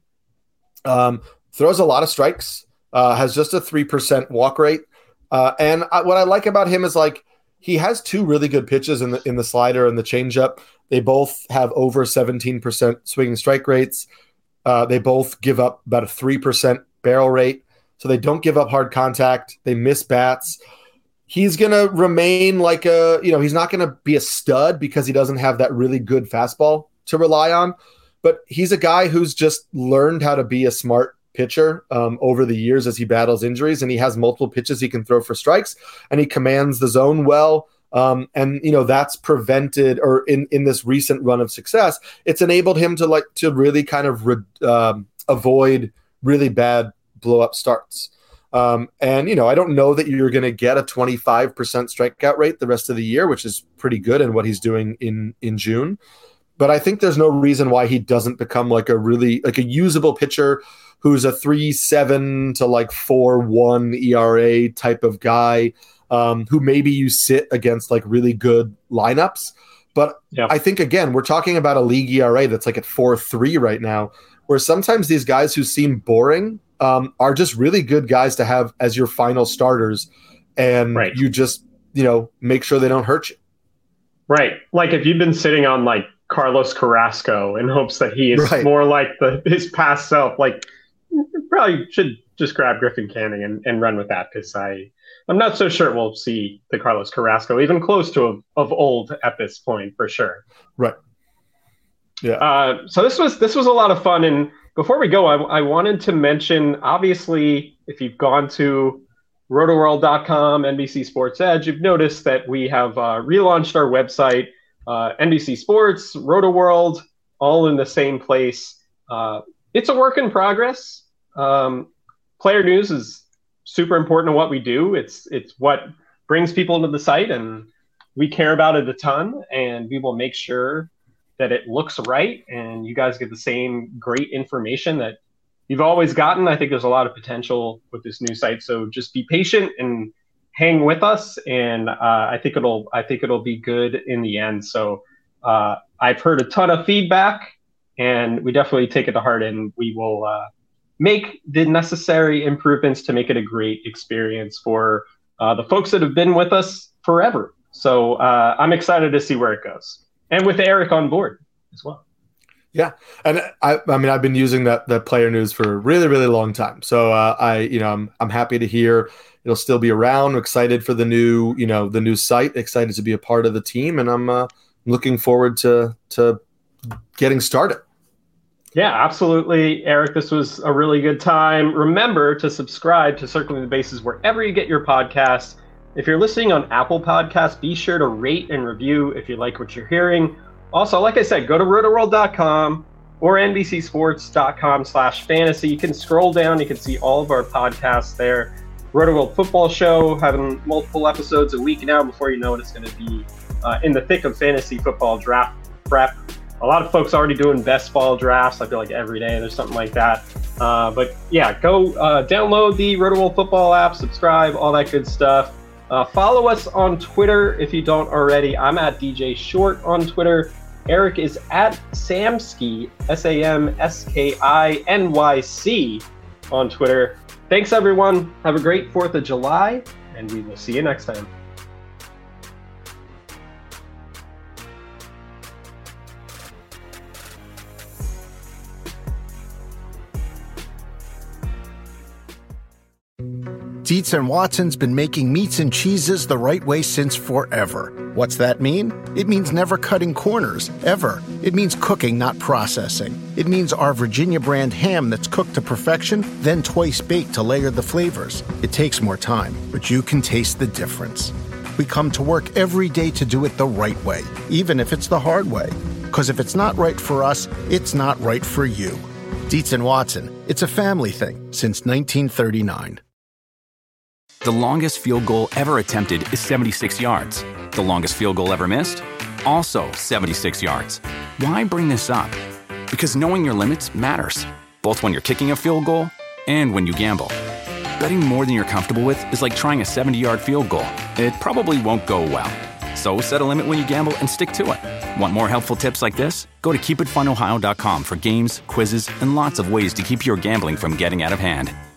Um, throws a lot of strikes, uh, has just a three percent walk rate. Uh, and I, what I like about him is, like, he has two really good pitches in the in the slider and the changeup. They both have over seventeen percent swinging strike rates. Uh, they both give up about a three percent barrel rate. So they don't give up hard contact. They miss bats. He's going to remain like a, you know, he's not going to be a stud because he doesn't have that really good fastball to rely on. But he's a guy who's just learned how to be a smart pitcher um, over the years as he battles injuries, and he has multiple pitches he can throw for strikes, and he commands the zone well. Um, and, you know, that's prevented, or in, in this recent run of success, it's enabled him to like to really kind of re, um, avoid really bad blow up starts. Um, and, you know, I don't know that you're going to get a twenty-five percent strikeout rate the rest of the year, which is pretty good in what he's doing in, in June. But I think there's no reason why he doesn't become like a really like a usable pitcher who's a three seven to like four one E R A type of guy, um, who maybe you sit against like really good lineups. But yeah. I think, again, we're talking about a league E R A that's like at four three right now, where sometimes these guys who seem boring um, are just really good guys to have as your final starters. And right. you just, you know, make sure they don't hurt you. Right. Like if you've been sitting on like Carlos Carrasco in hopes that he is right. more like the his past self, like you probably should just grab Griffin Canning and, and run with that, because I, I'm not so sure we'll see the Carlos Carrasco even close to of, of old at this point for sure. Right. Yeah. Uh, so this was this was a lot of fun. And before we go, I, I wanted to mention, obviously, if you've gone to roto world dot com, N B C Sports Edge, you've noticed that we have uh, relaunched our website, uh, N B C Sports, RotoWorld, all in the same place. Uh, it's a work in progress. Um, player news is super important to what we do. It's it's what brings people into the site, and we care about it a ton, and we will make sure that it looks right and you guys get the same great information that you've always gotten. I think there's a lot of potential with this new site, so just be patient and hang with us, and uh, I think it'll I think it'll be good in the end. So uh, I've heard a ton of feedback, and we definitely take it to heart, and we will uh, make the necessary improvements to make it a great experience for uh, the folks that have been with us forever. So uh, I'm excited to see where it goes. And with Eric on board as well. Yeah. And I, I mean, I've been using that, that player news for a really, really long time. So uh, I, you know, I'm, I'm happy to hear it'll still be around. I'm excited for the new, you know, the new site, excited to be a part of the team. And I'm uh, looking forward to, to getting started. Yeah, absolutely. Eric, this was a really good time. Remember to subscribe to Circling the Bases wherever you get your podcasts. If you're listening on Apple Podcasts, be sure to rate and review if you like what you're hearing. Also, like I said, go to roto world dot com or N B C sports dot com slash fantasy. You can scroll down. You can see all of our podcasts there. RotoWorld Football Show, having multiple episodes a week now. Before you know it, it's going to be uh, in the thick of fantasy football draft prep. A lot of folks already doing best ball drafts. I feel like every day there's something like that. Uh, but yeah, go uh, download the RotoWorld Football app, subscribe, all that good stuff. Uh, follow us on Twitter if you don't already. I'm at D J Short on Twitter. Eric is at Samsky, S A M S K I N Y C on Twitter. Thanks, everyone. Have a great fourth of July, and we will see you next time. Dietz and Watson's been making meats and cheeses the right way since forever. What's that mean? It means never cutting corners, ever. It means cooking, not processing. It means our Virginia brand ham that's cooked to perfection, then twice baked to layer the flavors. It takes more time, but you can taste the difference. We come to work every day to do it the right way, even if it's the hard way. Because if it's not right for us, it's not right for you. Dietz and Watson, it's a family thing since nineteen thirty-nine. The longest field goal ever attempted is seventy-six yards. The longest field goal ever missed? Also seventy-six yards. Why bring this up? Because knowing your limits matters, both when you're kicking a field goal and when you gamble. Betting more than you're comfortable with is like trying a seventy-yard field goal. It probably won't go well. So set a limit when you gamble and stick to it. Want more helpful tips like this? Go to keep it fun ohio dot com for games, quizzes, and lots of ways to keep your gambling from getting out of hand.